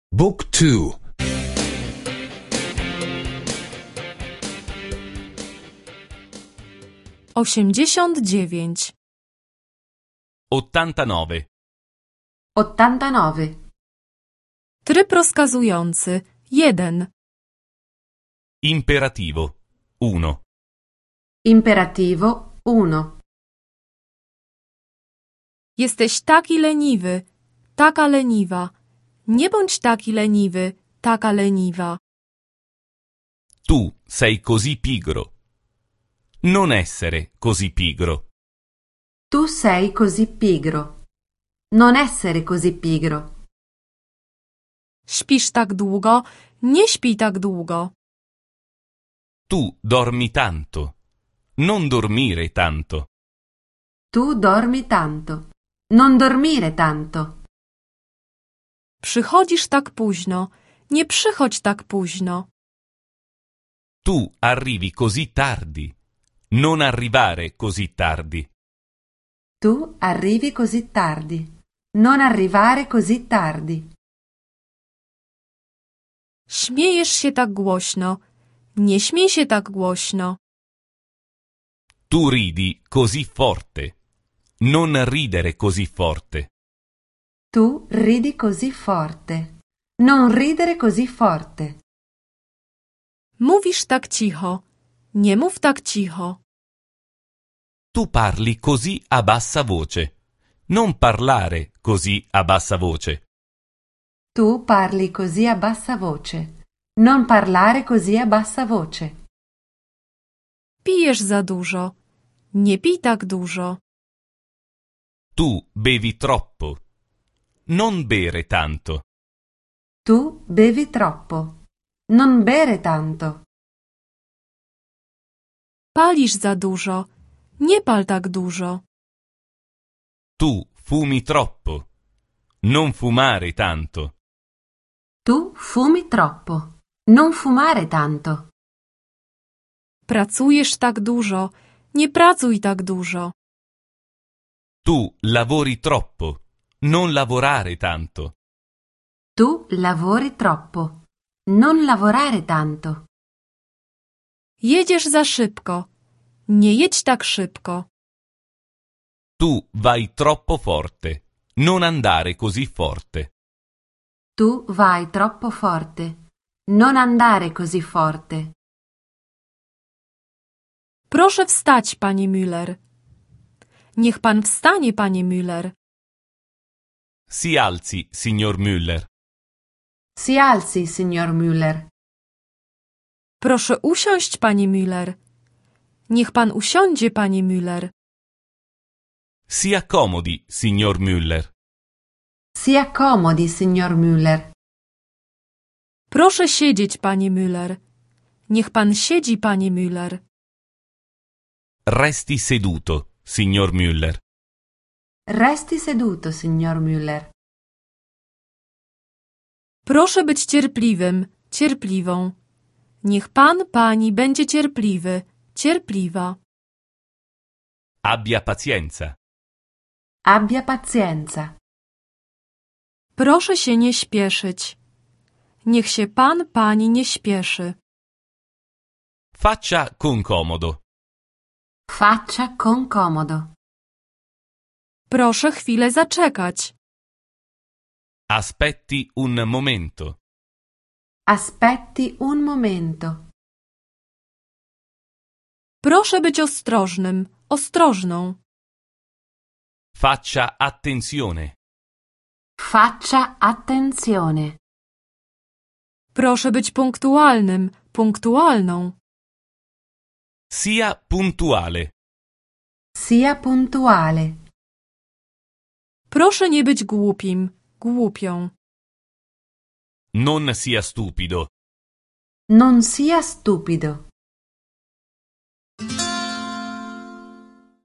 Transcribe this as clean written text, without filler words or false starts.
Book 2. 89. 89. 89. Tryb rozkazujący 1. Imperativo 1. Imperativo 1. Jesteś taki leniwy, taka leniwa. Nie bądź taki leniwy, taka leniwa. Tu sei così pigro. Non essere così pigro. Tu sei così pigro. Non essere così pigro. Śpisz tak długo, nie śpij tak długo. Tu dormi tanto. Non dormire tanto. Tu dormi tanto. Non dormire tanto. Przychodzisz tak późno, nie przychodź tak późno. Tu arrivi così tardi. Non arrivare così tardi. Tu arrivi così tardi. Non arrivare così tardi. Śmiejesz się tak głośno, nie śmiej się tak głośno. Tu ridi così forte. Non ridere così forte. Tu ridi così forte. Non ridere così forte. Mówisz tak cicho, nie mów tak cicho. Tu parli così a bassa voce. Non parlare così a bassa voce. Tu parli così a bassa voce. Non parlare così a bassa voce. Pijesz za dużo, nie pij tak dużo. Tu bevi troppo. Non bere tanto. Tu bevi troppo. Non bere tanto. Palisz za dużo, nie pal tak dużo. Tu fumi troppo. Non fumare tanto. Tu fumi troppo. Non fumare tanto. Pracujesz tak dużo, nie pracuj tak dużo. Tu lavori troppo. Non lavorare tanto. Tu lavori troppo. Non lavorare tanto. Jedziesz za szybko, nie jedź tak szybko. Tu vai troppo forte. Non andare così forte. Tu vai troppo forte. Non andare così forte. Proszę wstać, panie Müller. Niech pan wstanie, panie Müller. Si alzi, signor Müller. Si alzi, signor Müller. Proszę usiąść, panie Müller. Niech pan usiądzie, panie Müller. Si accomodi, signor Müller. Si accomodi, signor Müller. Proszę siedzieć, panie Müller. Niech pan siedzi, panie Müller. Resti seduto, signor Müller. Resti seduto, signor Müller. Proszę być cierpliwym, cierpliwą. Niech pan, pani będzie cierpliwy, cierpliwa. Abbia pazienza. Abbia pazienza. Proszę się nie śpieszyć. Niech się pan, pani nie śpieszy. Faccia con comodo. Faccia con comodo. Proszę chwilę zaczekać. Aspetti un momento. Aspetti un momento. Proszę być ostrożnym, ostrożną. Faccia attenzione. Faccia attenzione. Proszę być punktualnym, punktualną. Sia puntuale. Sia puntuale. Proszę nie być głupim, głupią. Non sia stupido. Non sia stupido.